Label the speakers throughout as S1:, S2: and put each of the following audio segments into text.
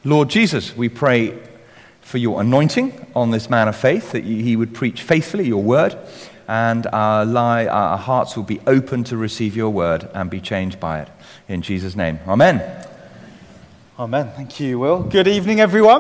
S1: Lord Jesus, we pray for your anointing on this man of faith, that he would preach faithfully your word, and our hearts will be open to receive your word and be changed by it. In Jesus' name, amen.
S2: Amen. Thank you, Will. Good evening, everyone.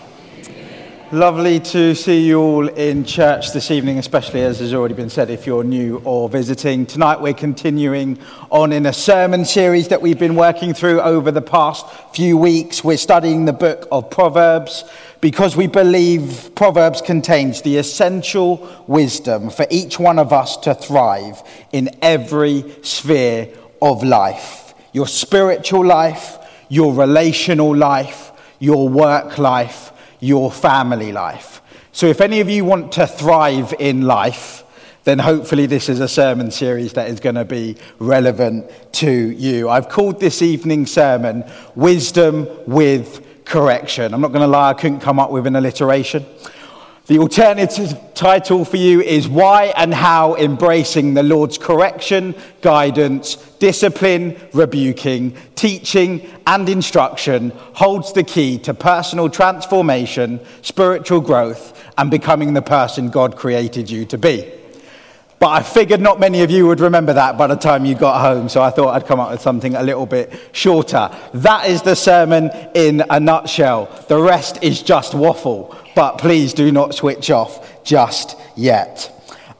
S2: Lovely to see you all in church this evening, especially as has already been said, if you're new or visiting. Tonight we're continuing on in a sermon series that we've been working through over the past few weeks. We're studying the book of Proverbs because we believe Proverbs contains the essential wisdom for each one of us to thrive in every sphere of life. Your spiritual life, your relational life, your work life, your family life. So if any of you want to thrive in life, then hopefully this is a sermon series that is going to be relevant to you. I've called this evening's sermon Wisdom with Correction. I'm not going to lie, I couldn't come up with an alliteration. The alternative title for you is Why and How Embracing the Lord's Correction, Guidance, Discipline, Rebuking, Teaching and Instruction holds the key to personal transformation, spiritual growth and becoming the person God created you to be. But I figured not many of you would remember that by the time you got home, so I thought I'd come up with something a little bit shorter. That is the sermon in a nutshell. The rest is just waffle. But please do not switch off just yet.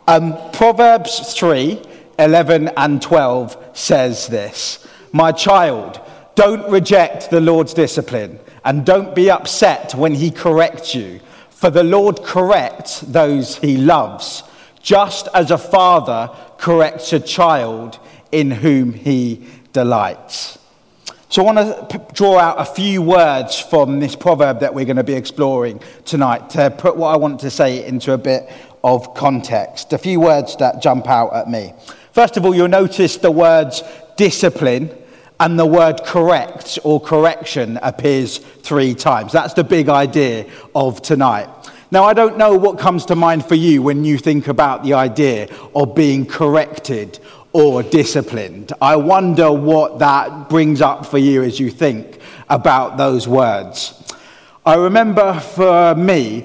S2: Proverbs 3:11 and 12 says this: My child, don't reject the Lord's discipline, and don't be upset when he corrects you. For the Lord corrects those he loves, just as a father corrects a child in whom he delights. So I want to draw out a few words from this proverb that we're going to be exploring tonight to put what I want to say into a bit of context. A few words that jump out at me. First of all, you'll notice the words discipline and the word correct or correction appears 3 times. That's the big idea of tonight. Now, I don't know what comes to mind for you when you think about the idea of being corrected or disciplined. I wonder what that brings up for you as you think about those words. I remember for me,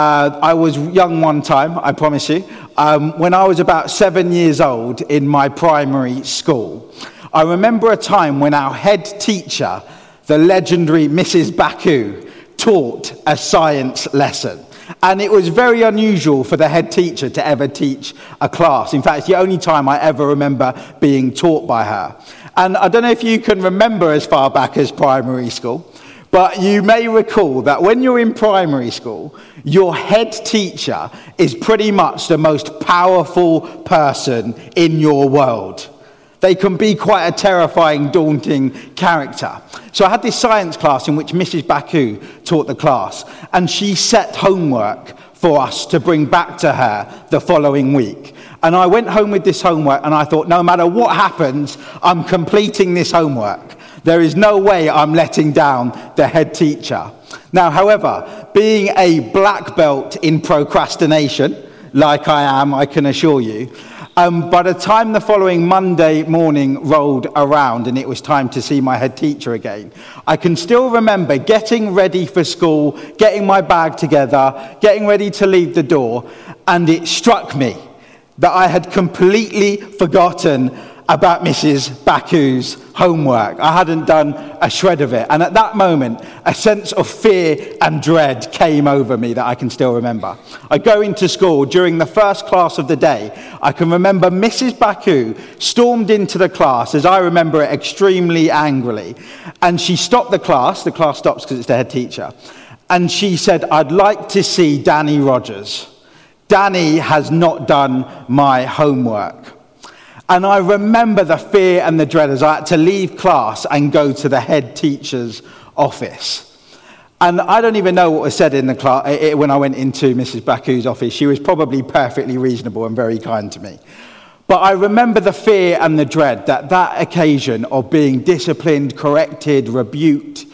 S2: I was young one time, I promise you, when I was about 7 years old in my primary school. I remember a time when our head teacher, the legendary Mrs. Baku, taught a science lesson. And it was very unusual for the head teacher to ever teach a class. In fact, it's the only time I ever remember being taught by her. And I don't know if you can remember as far back as primary school, but you may recall that when you're in primary school, your head teacher is pretty much the most powerful person in your world. They can be quite a terrifying, daunting character. So I had this science class in which Mrs. Baku taught the class, and she set homework for us to bring back to her the following week. And I went home with this homework, and I thought, no matter what happens, I'm completing this homework. There is no way I'm letting down the head teacher. Now, however, being a black belt in procrastination, like I am, I can assure you, by the time the following Monday morning rolled around and it was time to see my head teacher again, I can still remember getting ready for school, getting my bag together, getting ready to leave the door, and it struck me that I had completely forgotten about Mrs. Baku's homework. I hadn't done a shred of it. And at that moment, a sense of fear and dread came over me that I can still remember. I go into school during the first class of the day. I can remember Mrs. Baku stormed into the class, as I remember it, extremely angrily. And she stopped the class stops because it's the head teacher. And she said, I'd like to see Danny Rogers. Danny has not done my homework. And I remember the fear and the dread as I had to leave class and go to the head teacher's office. And I don't even know what was said in the class when I went into Mrs. Baku's office. She was probably perfectly reasonable and very kind to me. But I remember the fear and the dread that occasion of being disciplined, corrected, rebuked.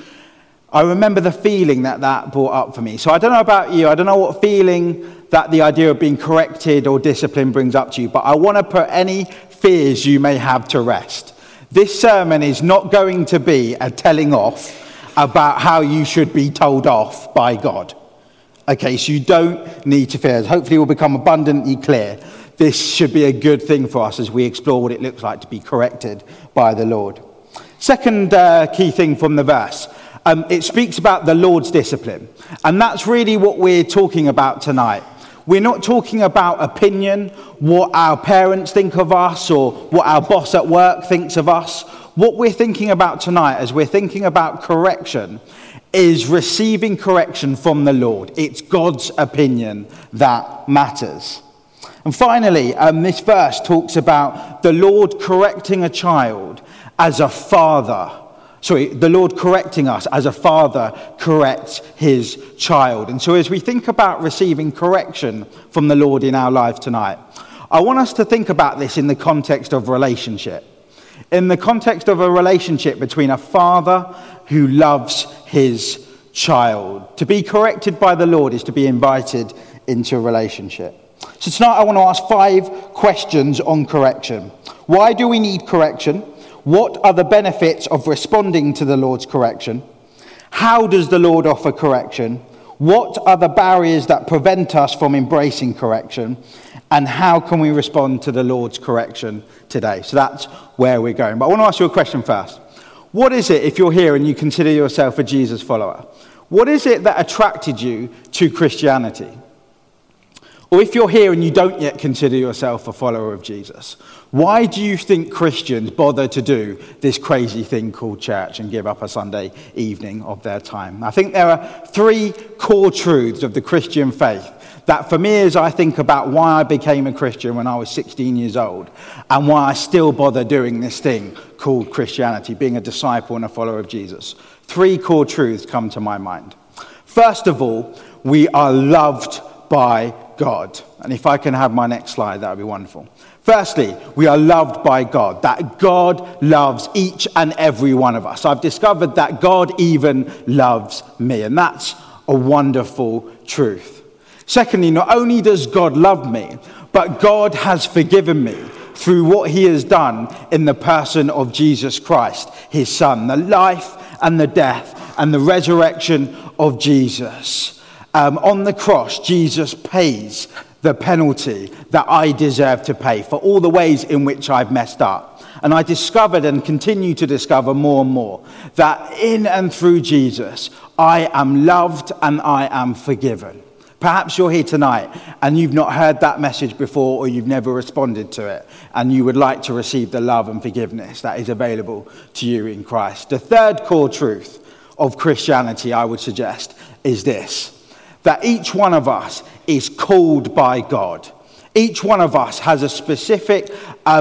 S2: I remember the feeling that brought up for me. So I don't know about you. I don't know what feeling that the idea of being corrected or disciplined brings up to you. But I want to put any fears you may have to rest. This sermon is not going to be a telling off about how you should be told off by God. Okay, so you don't need to fear. Hopefully it will become abundantly clear. This should be a good thing for us as we explore what it looks like to be corrected by the Lord. Second key thing from the verse. It speaks about the Lord's discipline. And that's really what we're talking about tonight. We're not talking about opinion, what our parents think of us or what our boss at work thinks of us. What we're thinking about tonight as we're thinking about correction is receiving correction from the Lord. It's God's opinion that matters. And finally, this verse talks about the Lord correcting a child as a father. The Lord correcting us as a father corrects his child. And so as we think about receiving correction from the Lord in our life tonight, I want us to think about this in the context of relationship. In the context of a relationship between a father who loves his child. To be corrected by the Lord is to be invited into a relationship. So tonight I want to ask 5 questions on correction. Why do we need correction? What are the benefits of responding to the Lord's correction? How does the Lord offer correction? What are the barriers that prevent us from embracing correction? And how can we respond to the Lord's correction today? So that's where we're going. But I want to ask you a question first. What is it, if you're here and you consider yourself a Jesus follower, what is it that attracted you to Christianity? Or if you're here and you don't yet consider yourself a follower of Jesus, why do you think Christians bother to do this crazy thing called church and give up a Sunday evening of their time? I think there are 3 core truths of the Christian faith that for me, as I think about why I became a Christian when I was 16 years old and why I still bother doing this thing called Christianity, being a disciple and a follower of Jesus, 3 core truths come to my mind. First of all, we are loved by God. And if I can have my next slide, that would be wonderful. Firstly, we are loved by God, that God loves each and every one of us. I've discovered that God even loves me, and that's a wonderful truth. Secondly, not only does God love me, but God has forgiven me through what he has done in the person of Jesus Christ, his son, the life and the death and the resurrection of Jesus. On the cross, Jesus pays the penalty that I deserve to pay for all the ways in which I've messed up. And I discovered and continue to discover more and more that in and through Jesus, I am loved and I am forgiven. Perhaps you're here tonight and you've not heard that message before or you've never responded to it and you would like to receive the love and forgiveness that is available to you in Christ. The third core truth of Christianity, I would suggest, is this: that each one of us is called by God. Each one of us has a specific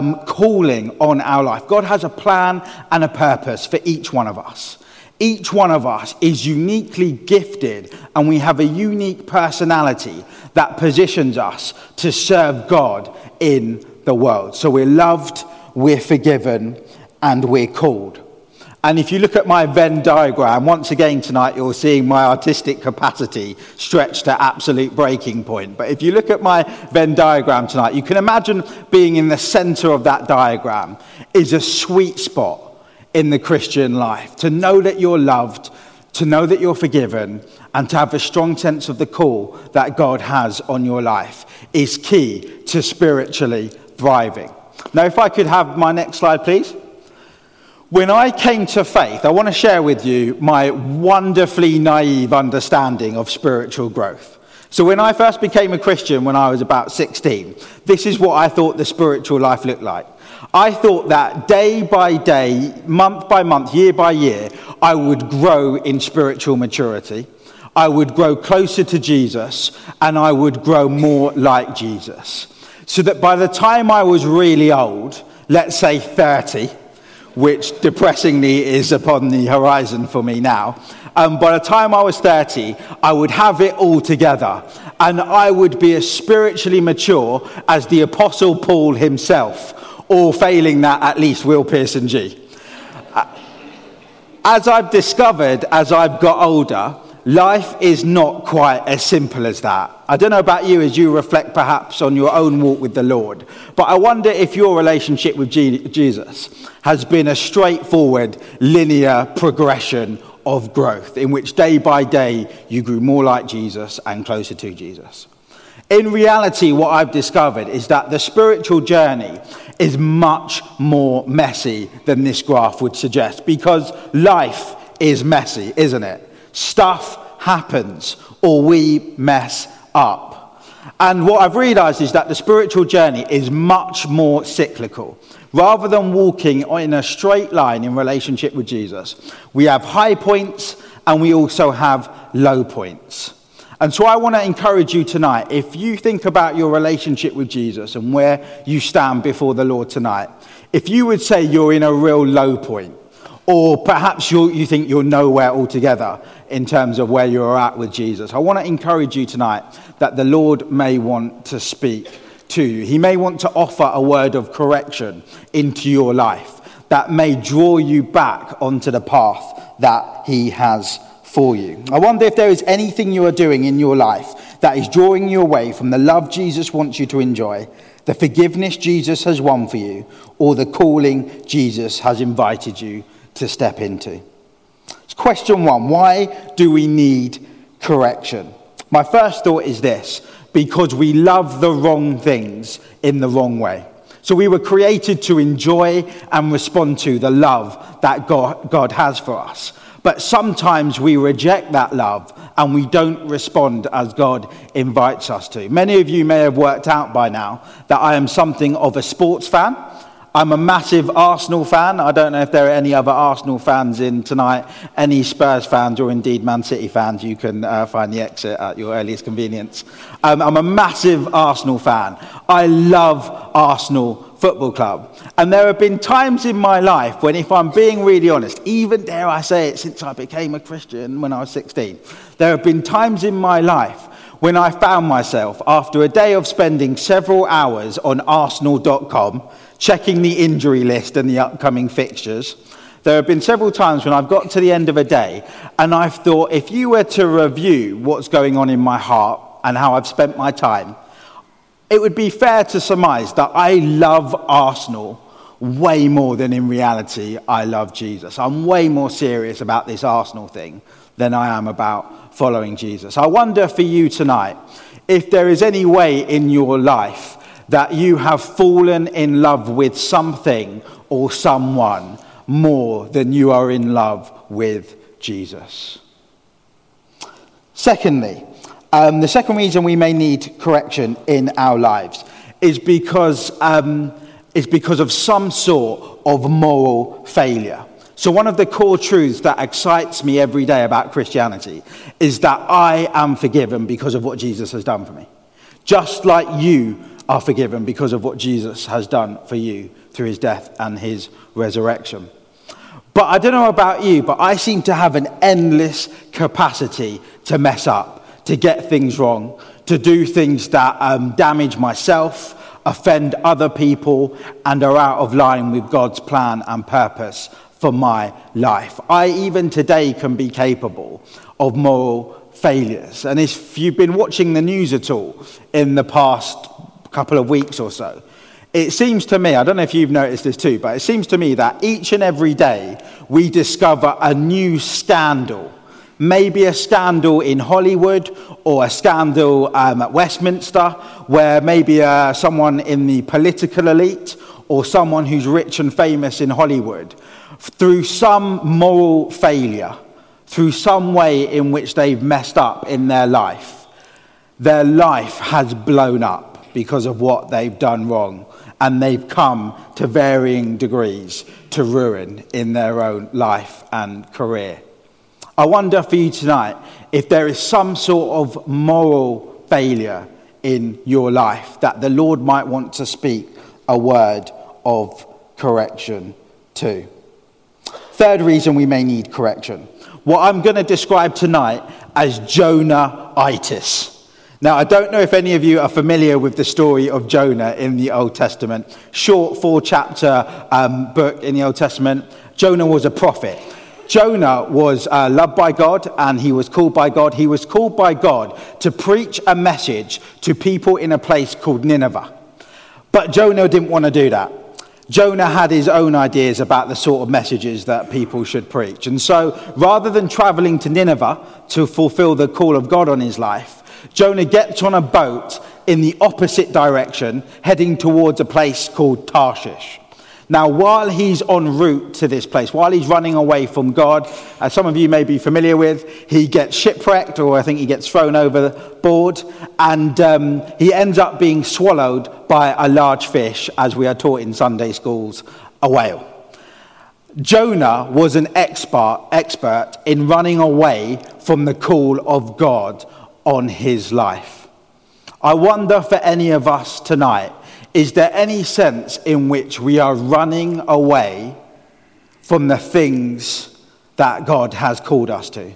S2: calling on our life. God has a plan and a purpose for each one of us. Each one of us is uniquely gifted and we have a unique personality that positions us to serve God in the world. So we're loved, we're forgiven, and we're called. And if you look at my Venn diagram, once again tonight you're seeing my artistic capacity stretched to absolute breaking point. But if you look at my Venn diagram tonight, you can imagine being in the center of that diagram is a sweet spot in the Christian life. To know that you're loved, to know that you're forgiven, and to have a strong sense of the call that God has on your life is key to spiritually thriving. Now, if I could have my next slide, please. When I came to faith, I want to share with you my wonderfully naive understanding of spiritual growth. So when I first became a Christian when I was about 16, this is what I thought the spiritual life looked like. I thought that day by day, month by month, year by year, I would grow in spiritual maturity. I would grow closer to Jesus, and I would grow more like Jesus. So that by the time I was really old, let's say 30, which depressingly is upon the horizon for me now, by the time I was 30, I would have it all together, and I would be as spiritually mature as the Apostle Paul himself, or failing that, at least Will Pearson G. As I've discovered, as I've got older, life is not quite as simple as that. I don't know about you as you reflect perhaps on your own walk with the Lord, but I wonder if your relationship with Jesus has been a straightforward, linear progression of growth in which day by day you grew more like Jesus and closer to Jesus. In reality, what I've discovered is that the spiritual journey is much more messy than this graph would suggest, because life is messy, isn't it? Stuff happens, or we mess up. And what I've realized is that the spiritual journey is much more cyclical. Rather than walking in a straight line in relationship with Jesus, we have high points and we also have low points. And so I want to encourage you tonight, if you think about your relationship with Jesus and where you stand before the Lord tonight, if you would say you're in a real low point, or perhaps you think you're nowhere altogether in terms of where you're at with Jesus, I want to encourage you tonight that the Lord may want to speak to you. He may want to offer a word of correction into your life that may draw you back onto the path that he has for you. I wonder if there is anything you are doing in your life that is drawing you away from the love Jesus wants you to enjoy, the forgiveness Jesus has won for you, or the calling Jesus has invited you to step into. Question 1, why do we need correction? My first thought is this: because we love the wrong things in the wrong way. So we were created to enjoy and respond to the love that God has for us. But sometimes we reject that love and we don't respond as God invites us to. Many of you may have worked out by now that I am something of a sports fan. I'm a massive Arsenal fan. I don't know if there are any other Arsenal fans in tonight. Any Spurs fans or indeed Man City fans, you can find the exit at your earliest convenience. I'm a massive Arsenal fan. I love Arsenal Football Club. And there have been times in my life when, if I'm being really honest, even dare I say it, since I became a Christian when I was 16, there have been times in my life when I found myself, after a day of spending several hours on Arsenal.com, checking the injury list and the upcoming fixtures, there have been several times when I've got to the end of a day and I've thought, if you were to review what's going on in my heart and how I've spent my time, it would be fair to surmise that I love Arsenal way more than in reality I love Jesus. I'm way more serious about this Arsenal thing than I am about following Jesus. I wonder for you tonight, if there is any way in your life that you have fallen in love with something or someone more than you are in love with Jesus. Secondly, the second reason we may need correction in our lives is because of some sort of moral failure. So one of the core truths that excites me every day about Christianity is that I am forgiven because of what Jesus has done for me. Just like you are forgiven because of what Jesus has done for you through his death and his resurrection. But I don't know about you, but I seem to have an endless capacity to mess up, to get things wrong, to do things that damage myself, offend other people, and are out of line with God's plan and purpose for my life. I even today can be capable of moral failures. And if you've been watching the news at all in the past couple of weeks or so, it seems to me, I don't know if you've noticed this too, but it seems to me that each and every day we discover a new scandal. Maybe a scandal in Hollywood or a scandal at Westminster, where maybe someone in the political elite or someone who's rich and famous in Hollywood, through some moral failure, through some way in which they've messed up in their life has blown up because of what they've done wrong, and they've come to varying degrees to ruin in their own life and career. I wonder for you tonight if there is some sort of moral failure in your life that the Lord might want to speak a word of correction to. Third reason we may need correction, what I'm going to describe tonight as Jonah-itis. Now, I don't know if any of you are familiar with the story of Jonah in the Old Testament. Short 4-chapter book in the Old Testament. Jonah was a prophet. Jonah was loved by God, and he was called by God. He was called by God to preach a message to people in a place called Nineveh. But Jonah didn't want to do that. Jonah had his own ideas about the sort of messages that people should preach. And so rather than traveling to Nineveh to fulfill the call of God on his life, Jonah gets on a boat in the opposite direction, heading towards a place called Tarshish. Now, while he's en route to this place, while he's running away from God, as some of you may be familiar with, he gets shipwrecked, or I think he gets thrown overboard, and he ends up being swallowed by a large fish, as we are taught in Sunday schools, a whale. Jonah was an expert in running away from the call of God on his life. I wonder for any of us tonight, is there any sense in which we are running away from the things that God has called us to?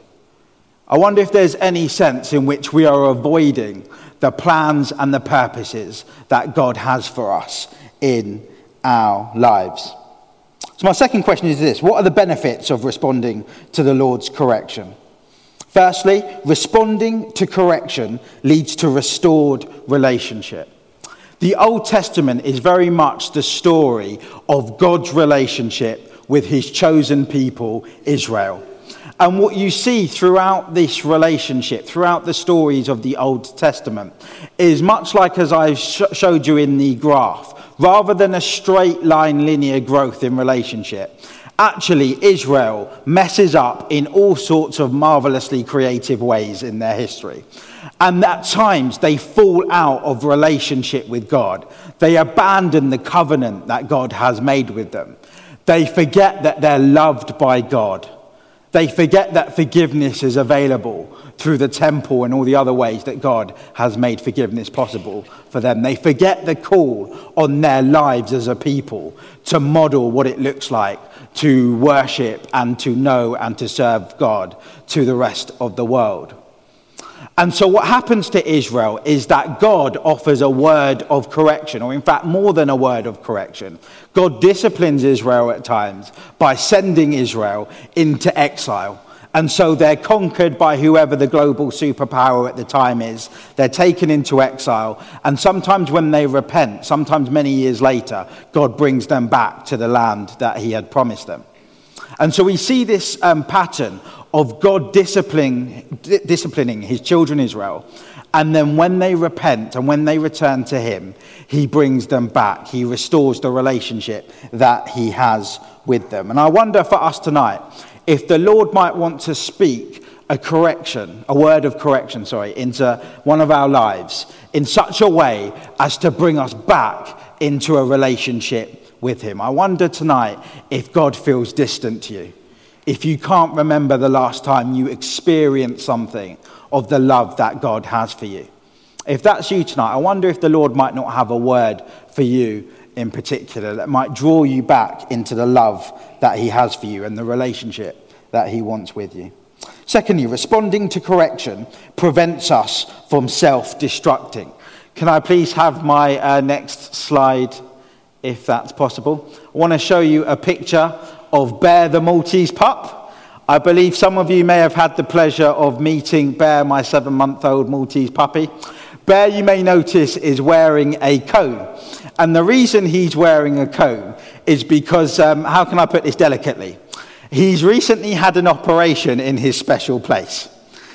S2: I wonder if there's any sense in which we are avoiding the plans and the purposes that God has for us in our lives. So my second question is this: what are the benefits of responding to the Lord's correction? Firstly, responding to correction leads to restored relationship. The Old Testament is very much the story of God's relationship with his chosen people, Israel. And what you see throughout this relationship, throughout the stories of the Old Testament, is much like as I showed you in the graph. Rather than a straight line linear growth in relationship, actually Israel messes up in all sorts of marvelously creative ways in their history. And at times they fall out of relationship with God. They abandon the covenant that God has made with them. They forget that they're loved by God. They forget that forgiveness is available through the temple and all the other ways that God has made forgiveness possible for them. They forget the call on their lives as a people to model what it looks like to worship and to know and to serve God to the rest of the world. And so what happens to Israel is that God offers a word of correction, or in fact more than a word of correction. God disciplines Israel at times by sending Israel into exile. And so they're conquered by whoever the global superpower at the time is. They're taken into exile. And sometimes when they repent, sometimes many years later, God brings them back to the land that he had promised them. And so we see this pattern of God disciplining his children Israel. And then when they repent and when they return to him, he brings them back. He restores the relationship that he has with them. And I wonder for us tonight, if the Lord might want to speak a word of correction, into one of our lives in such a way as to bring us back into a relationship with him. I wonder tonight if God feels distant to you. If you can't remember the last time you experienced something of the love that God has for you. If that's you tonight, I wonder if the Lord might not have a word for you in particular that might draw you back into the love that he has for you and the relationship that he wants with you. Secondly, responding to correction prevents us from self-destructing. Can I please have my next slide, if that's possible? I want to show you a picture of Bear the Maltese pup. I believe some of you may have had the pleasure of meeting Bear, my 7-month-old Maltese puppy. Bear, you may notice, is wearing a comb. And the reason he's wearing a comb is because, how can I put this delicately? He's recently had an operation in his special place.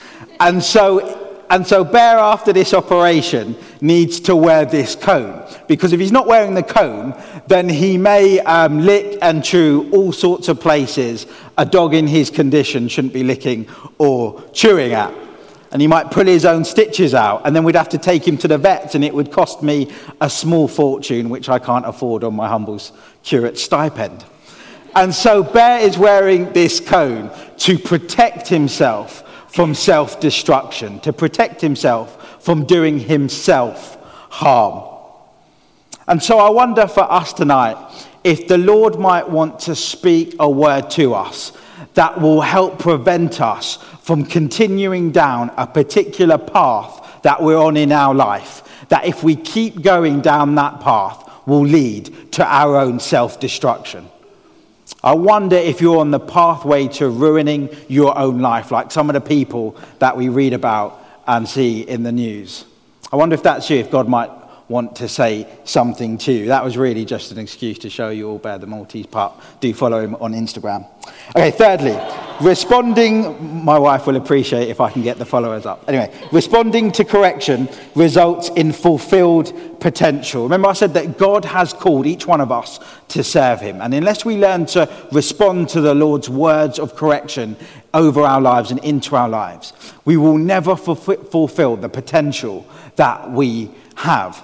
S2: And so Bear, after this operation, needs to wear this comb. Because if he's not wearing the comb, then he may lick and chew all sorts of places a dog in his condition shouldn't be licking or chewing at. And he might pull his own stitches out, and then we'd have to take him to the vet, and it would cost me a small fortune, which I can't afford on my humble curate stipend. And so Bear is wearing this comb to protect himself from self-destruction, to protect himself from doing himself harm. And so I wonder for us tonight if the Lord might want to speak a word to us that will help prevent us from continuing down a particular path that we're on in our life, that if we keep going down that path will lead to our own self-destruction. I wonder if you're on the pathway to ruining your own life, like some of the people that we read about and see in the news. I wonder if that's you, if God might want to say something to you. That was really just an excuse to show you all Bear the Maltese pup. Do follow him on Instagram. Okay, thirdly, responding, my wife will appreciate if I can get the followers up. Anyway, responding to correction results in fulfilled potential. Remember I said that God has called each one of us to serve him. And unless we learn to respond to the Lord's words of correction over our lives and into our lives, we will never fulfill the potential that we have.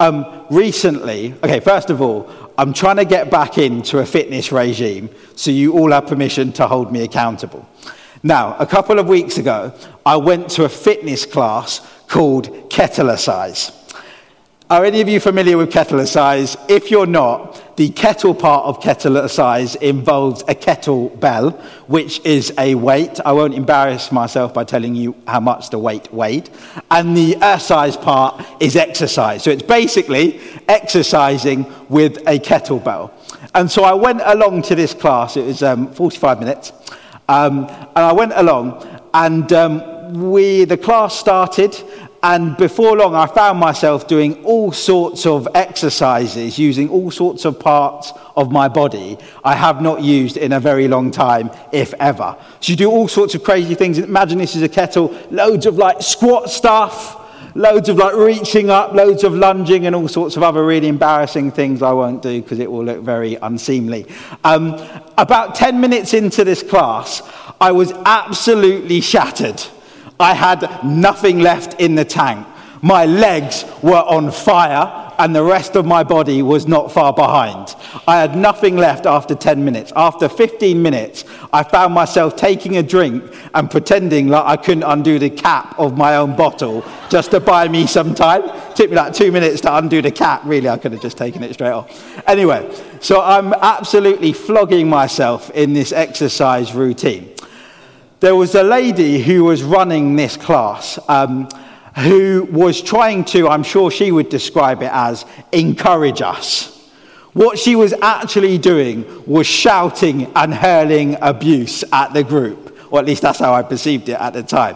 S2: Recently, okay, first of all, I'm trying to get back into a fitness regime, so you all have permission to hold me accountable. Now, a couple of weeks ago, I went to a fitness class called Kettlercise. Are any of you familiar with Kettlercise? If you're not, the kettle part of Kettlercise involves a kettlebell, which is a weight. I won't embarrass myself by telling you how much the weight weighed. And the exercise part is exercise. So it's basically exercising with a kettlebell. And so I went along to this class. It was 45 minutes. And I went along, and the class started. And before long, I found myself doing all sorts of exercises, using all sorts of parts of my body I have not used in a very long time, if ever. So you do all sorts of crazy things. Imagine this is a kettle, loads of like squat stuff, loads of like reaching up, loads of lunging, and all sorts of other really embarrassing things I won't do because it will look very unseemly. About 10 minutes into this class, I was absolutely shattered. I had nothing left in the tank. My legs were on fire and the rest of my body was not far behind. I had nothing left after 10 minutes. After 15 minutes, I found myself taking a drink and pretending like I couldn't undo the cap of my own bottle just to buy me some time. It took me like 2 minutes to undo the cap. Really, I could have just taken it straight off. Anyway, so I'm absolutely flogging myself in this exercise routine. There was a lady who was running this class who was trying to, I'm sure she would describe it as, encourage us. What she was actually doing was shouting and hurling abuse at the group, or at least that's how I perceived it at the time.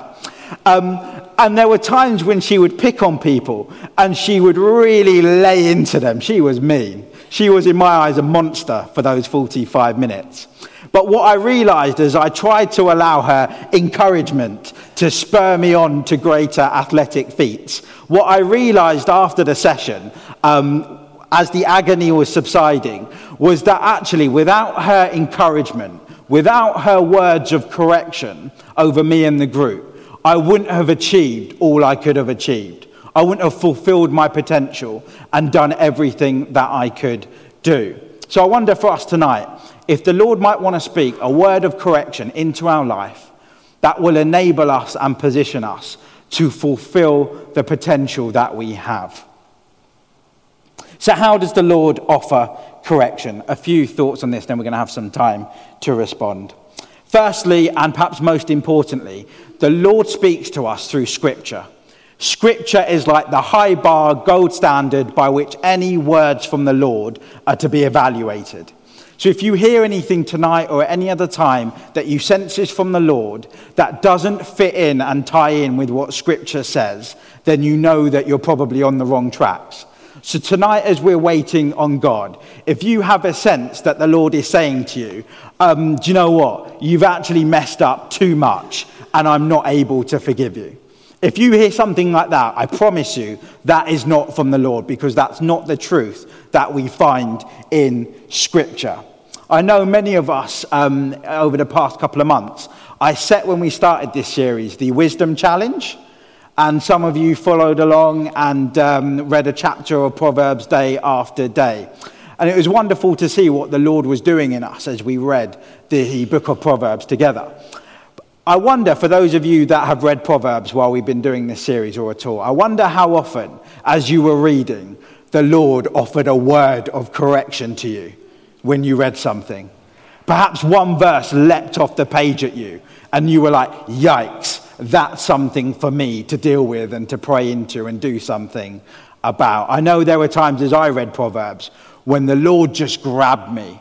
S2: And there were times when she would pick on people and she would really lay into them. She was mean. She was, in my eyes, a monster for those 45 minutes. But what I realized as I tried to allow her encouragement to spur me on to greater athletic feats, what I realized after the session, as the agony was subsiding, was that actually without her encouragement, without her words of correction over me and the group, I wouldn't have achieved all I could have achieved. I wouldn't have fulfilled my potential and done everything that I could do. So I wonder for us tonight, if the Lord might want to speak a word of correction into our life that will enable us and position us to fulfill the potential that we have. So how does the Lord offer correction? A few thoughts on this, then we're going to have some time to respond. Firstly, and perhaps most importantly, the Lord speaks to us through Scripture. Scripture is like the high bar, gold standard by which any words from the Lord are to be evaluated. So if you hear anything tonight or at any other time that you sense is from the Lord that doesn't fit in and tie in with what Scripture says, then you know that you're probably on the wrong tracks. So tonight, as we're waiting on God, if you have a sense that the Lord is saying to you, do you know what? You've actually messed up too much and I'm not able to forgive you. If you hear something like that, I promise you that is not from the Lord, because that's not the truth that we find in Scripture. I know many of us over the past couple of months, I set when we started this series the Wisdom Challenge, and some of you followed along and read a chapter of Proverbs day after day. And it was wonderful to see what the Lord was doing in us as we read the book of Proverbs together. I wonder, for those of you that have read Proverbs while we've been doing this series or at all, I wonder how often, as you were reading, the Lord offered a word of correction to you when you read something. Perhaps one verse leapt off the page at you, and you were like, yikes, that's something for me to deal with and to pray into and do something about. I know there were times as I read Proverbs when the Lord just grabbed me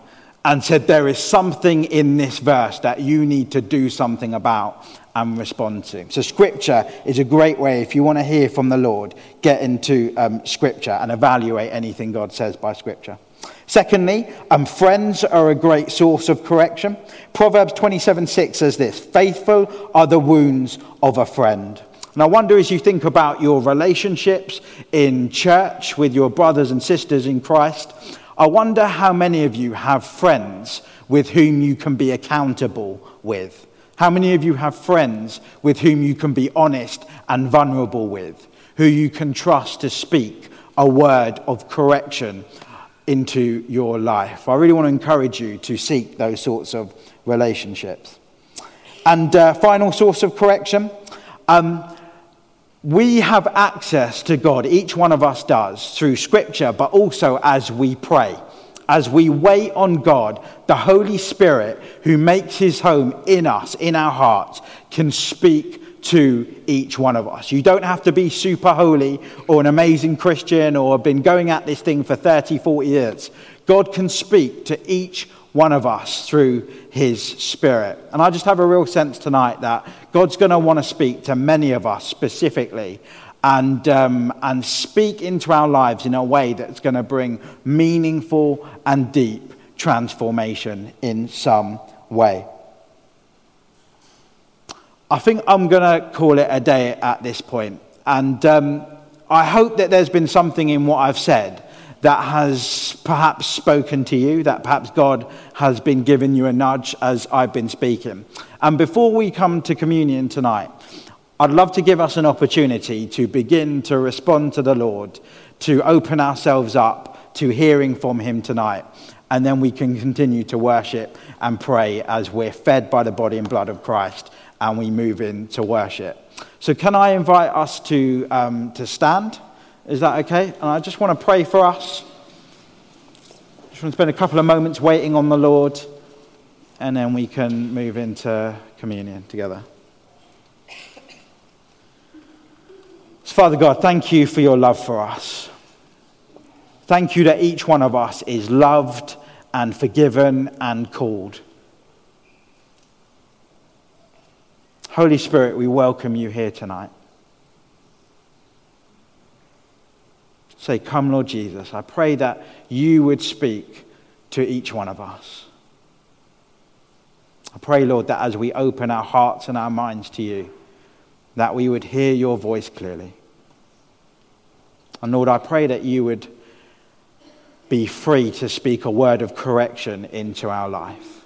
S2: and said there is something in this verse that you need to do something about and respond to. So Scripture is a great way, if you want to hear from the Lord, get into Scripture and evaluate anything God says by Scripture. Secondly, friends are a great source of correction. Proverbs 27:6 says this: faithful are the wounds of a friend. And I wonder, as you think about your relationships in church with your brothers and sisters in Christ, I wonder how many of you have friends with whom you can be accountable with. How many of you have friends with whom you can be honest and vulnerable with, who you can trust to speak a word of correction into your life? I really want to encourage you to seek those sorts of relationships. And final source of correction, we have access to God, each one of us does, through Scripture, but also as we pray. As we wait on God, the Holy Spirit, who makes his home in us, in our hearts, can speak to each one of us. You don't have to be super holy or an amazing Christian or have been going at this thing for 30, 40 years. God can speak to each one of us through his Spirit. And I just have a real sense tonight that God's going to want to speak to many of us specifically and speak into our lives in a way that's going to bring meaningful and deep transformation in some way. I think I'm going to call it a day at this point. And I hope that there's been something in what I've said that has perhaps spoken to you, that perhaps God has been giving you a nudge as I've been speaking. And before we come to communion tonight, I'd love to give us an opportunity to begin to respond to the Lord, to open ourselves up to hearing from him tonight. And then we can continue to worship and pray as we're fed by the body and blood of Christ and we move into worship. So can I invite us to stand? Is that okay? And I just want to pray for us. Just want to spend a couple of moments waiting on the Lord, and then we can move into communion together. So Father God, thank you for your love for us. Thank you that each one of us is loved and forgiven and called. Holy Spirit, we welcome you here tonight. Say, come Lord Jesus. I pray that you would speak to each one of us. I pray, Lord, that as we open our hearts and our minds to you, that we would hear your voice clearly. And Lord, I pray that you would be free to speak a word of correction into our life.